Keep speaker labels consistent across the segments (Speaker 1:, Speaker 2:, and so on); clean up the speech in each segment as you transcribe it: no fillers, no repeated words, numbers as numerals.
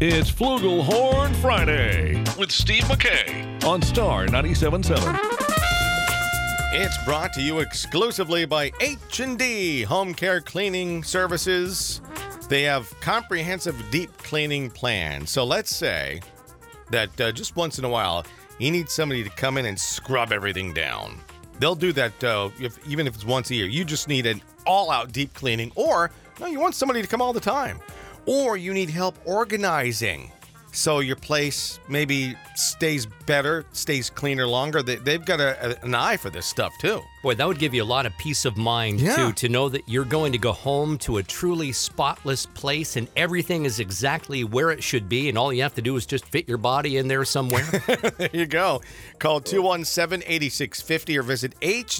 Speaker 1: It's Flugelhorn Friday with Steve McKay on Star 97.7.
Speaker 2: It's brought to you exclusively by H&D Home Care Cleaning Services. They have comprehensive deep cleaning plans. So let's say that just once in a while, you need somebody to come in and scrub everything down. They'll do that even if it's once a year. You just need an all-out deep cleaning, or no, you want somebody to come all the time. Or you need help organizing so your place maybe stays better, stays cleaner longer. They've got an eye for this stuff, too.
Speaker 3: Boy, that would give you a lot of peace of mind, too, to know that you're going to go home to a truly spotless place and everything is exactly where it should be, and all you have to do is just fit your body in there somewhere.
Speaker 2: There you go. Call 217-8650 or visit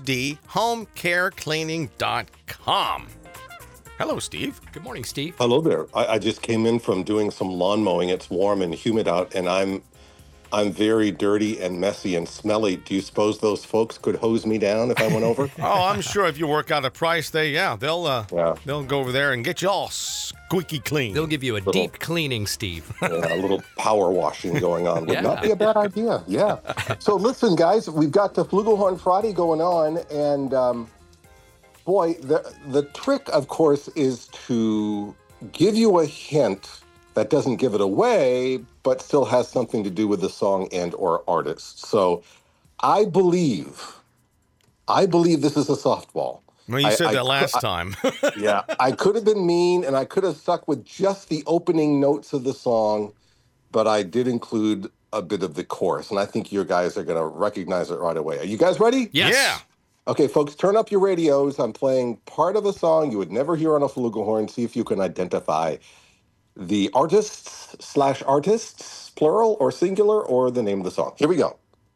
Speaker 2: hdhomecarecleaning.com. Hello, Steve.
Speaker 3: Good morning, Steve.
Speaker 4: Hello there. I just came in from doing some lawn mowing. It's warm and humid out, and I'm very dirty and messy and smelly. Do you suppose those folks could hose me down if I went over?
Speaker 2: Oh, I'm sure if you work out a price, they'll go over there and get you all squeaky clean.
Speaker 3: They'll give you a deep cleaning, Steve.
Speaker 4: A little power washing going on would not be a bad idea. Yeah. So listen, guys, we've got the Flugelhorn Friday going on, and boy, the trick, of course, is to give you a hint that doesn't give it away, but still has something to do with the song and or artist. So I believe this is a softball.
Speaker 2: Well, you said that last time.
Speaker 4: Yeah, I could have been mean, and I could have stuck with just the opening notes of the song, but I did include a bit of the chorus, and I think you guys are going to recognize it right away. Are you guys ready?
Speaker 3: Yes.
Speaker 2: Yeah.
Speaker 4: Okay, folks, turn up your radios. I'm playing part of a song you would never hear on a flugelhorn. See if you can identify the artists, plural or singular, or the name of the song. Here we go.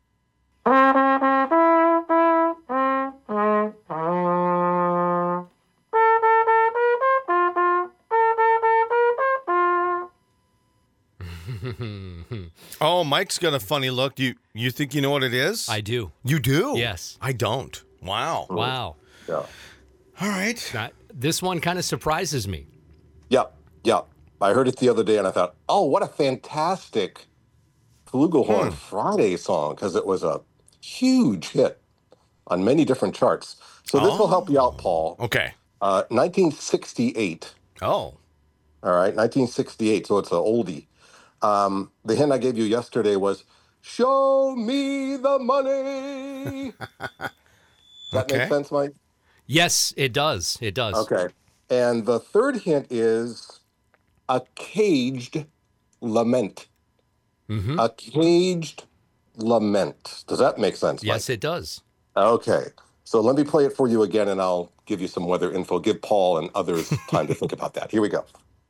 Speaker 2: Oh, Mike's got a funny look. You think you know what it is?
Speaker 3: I do.
Speaker 2: You do?
Speaker 3: Yes.
Speaker 2: I don't. Wow.
Speaker 3: Wow.
Speaker 4: Yeah.
Speaker 2: All right.
Speaker 3: This one kind of surprises me.
Speaker 4: Yeah. I heard it the other day, and I thought, oh, what a fantastic Flugelhorn Friday song, because it was a huge hit on many different charts. So this will help you out, Paul.
Speaker 2: Okay.
Speaker 4: 1968.
Speaker 2: Oh.
Speaker 4: All right, 1968, so it's an oldie. The hint I gave you yesterday was, show me the money. That
Speaker 2: Okay.
Speaker 4: make sense, Mike?
Speaker 3: Yes, it does. It does.
Speaker 4: Okay. And the third hint is a caged lament.
Speaker 3: Mm-hmm.
Speaker 4: A caged lament. Does that make sense, Mike?
Speaker 3: Yes, it does.
Speaker 4: Okay. So let me play it for you again, and I'll give you some weather info. Give Paul and others time to think about that. Here we go.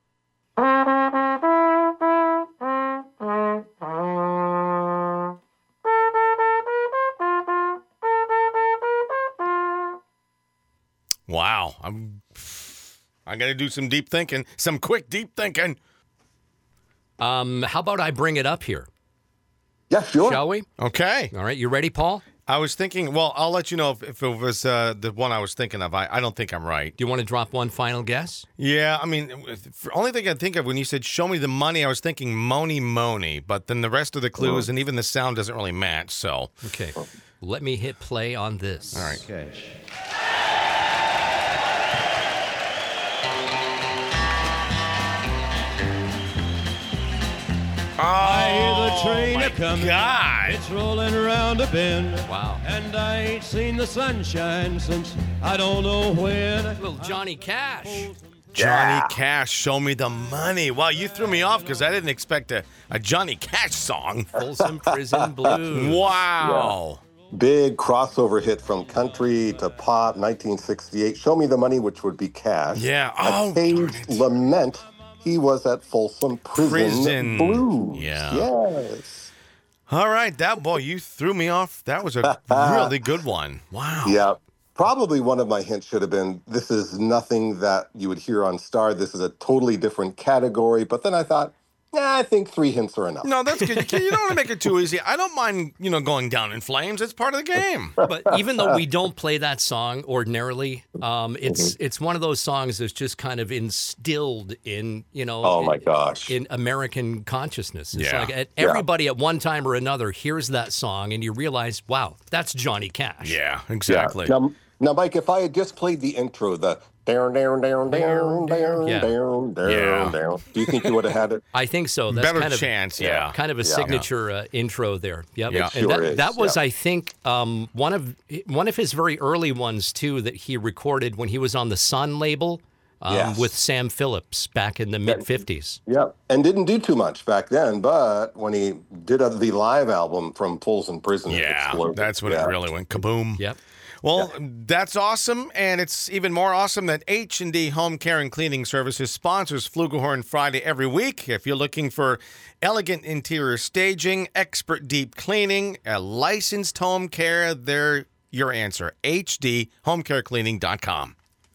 Speaker 2: Wow. I got to do some deep thinking, some quick deep thinking.
Speaker 3: How about I bring it up here?
Speaker 4: Yeah, sure.
Speaker 3: Shall we?
Speaker 2: Okay.
Speaker 3: All right, you ready, Paul?
Speaker 2: I was thinking, well, I'll let you know if it was the one I was thinking of. I don't think I'm right.
Speaker 3: Do you want to drop one final guess?
Speaker 2: Yeah, I mean, the only thing I think of when you said show me the money, I was thinking Mony, but then the rest of the clues and even the sound doesn't really match, so.
Speaker 3: Okay, let me hit play on this.
Speaker 2: All right.
Speaker 5: Okay. I hear the train a-comin'.
Speaker 2: God.
Speaker 5: It's rolling around a bend.
Speaker 3: Wow.
Speaker 5: And I ain't seen the sunshine since I don't know when.
Speaker 3: Little Johnny Cash.
Speaker 2: Johnny Cash, show me the money. Wow, you threw me off because I didn't expect a Johnny Cash song.
Speaker 3: Folsom Prison Blues.
Speaker 2: Wow.
Speaker 4: Big crossover hit from country to pop, 1968. Show me the money, which would be Cash.
Speaker 2: Yeah.
Speaker 4: A
Speaker 2: Oh,
Speaker 4: caged
Speaker 2: darn it.
Speaker 4: lament. He was at Folsom Prison Blues.
Speaker 2: Yeah.
Speaker 4: Yes.
Speaker 2: All right, you threw me off. That was a really good one. Wow.
Speaker 4: Yeah. Probably one of my hints should have been, this is nothing that you would hear on Star. This is a totally different category. But then I thought, I think 3 hints are enough.
Speaker 2: No, that's good. You don't want to make it too easy. I don't mind, going down in flames. It's part of the game.
Speaker 3: But even though we don't play that song ordinarily, it's one of those songs that's just kind of instilled in,
Speaker 4: Oh my gosh.
Speaker 3: in American consciousness. It's
Speaker 2: Yeah.
Speaker 3: like everybody at one time or another hears that song and you realize, wow, that's Johnny Cash.
Speaker 2: Yeah, exactly.
Speaker 4: Yeah. Now, Mike, if I had just played the intro, the down, down, down, down, down,
Speaker 3: Yeah.
Speaker 4: down, down,
Speaker 2: Yeah.
Speaker 4: down, do you think you would have had it?
Speaker 3: I think so. That's
Speaker 2: Better
Speaker 3: kind of,
Speaker 2: chance, yeah.
Speaker 3: kind of a signature intro there. Yep.
Speaker 2: Yeah.
Speaker 3: And
Speaker 4: Sure is,
Speaker 3: that was,
Speaker 4: yeah.
Speaker 3: I think, one of his very early ones too that he recorded when he was on the Sun label
Speaker 4: Yes.
Speaker 3: with Sam Phillips back in the mid '50s.
Speaker 4: Yeah, and didn't do too much back then, but when he did the live album from Fools in Prison, it
Speaker 2: Yeah,
Speaker 4: exploded.
Speaker 2: that's when it really went kaboom.
Speaker 3: Yep.
Speaker 2: Well, that's awesome, and it's even more awesome that H&D Home Care and Cleaning Services sponsors Flugelhorn Friday every week. If you're looking for elegant interior staging, expert deep cleaning, a licensed home care, they're your answer. HDHomecareCleaning.com.